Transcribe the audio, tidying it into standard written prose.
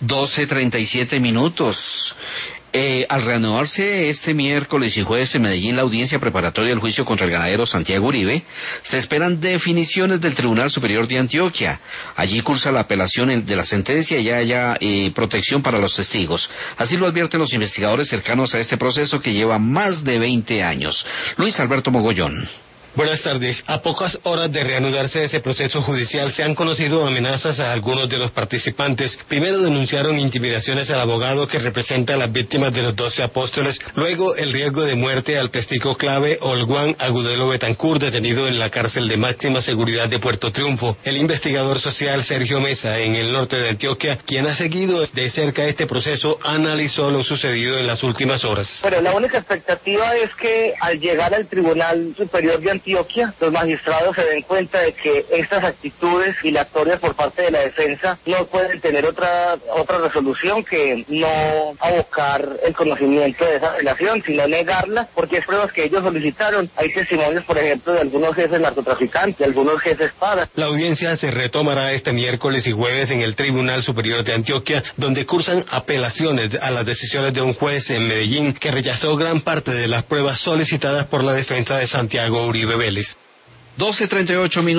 12:37. Al reanudarse este miércoles y jueves en Medellín la audiencia preparatoria del juicio contra el ganadero Santiago Uribe, se esperan definiciones del Tribunal Superior de Antioquia. Allí cursa la apelación de la sentencia y haya protección para los testigos. Así lo advierten los investigadores cercanos a este proceso que lleva más de 20 años. Luis Alberto Mogollón. Buenas tardes. A pocas horas de reanudarse ese proceso judicial se han conocido amenazas a algunos de los participantes. Primero denunciaron intimidaciones al abogado que representa a las víctimas de los 12 apóstoles. Luego el riesgo de muerte al testigo clave Olguán Agudelo Betancourt, detenido en la cárcel de máxima seguridad de Puerto Triunfo. El investigador social Sergio Mesa, en el norte de Antioquia, quien ha seguido de cerca este proceso, analizó lo sucedido en las últimas horas. Pero la única expectativa es que al llegar al Tribunal Superior de Antioquia, los magistrados se den cuenta de que estas actitudes dilatorias por parte de la defensa no pueden tener otra resolución que no abocar el conocimiento de esa relación, sino negarla, porque es pruebas que ellos solicitaron. Hay testimonios, por ejemplo, de algunos jefes narcotraficantes, de algunos jefes para. La audiencia se retomará este miércoles y jueves en el Tribunal Superior de Antioquia, donde cursan apelaciones a las decisiones de un juez en Medellín que rechazó gran parte de las pruebas solicitadas por la defensa de Santiago Uribe Vélez. 12:38.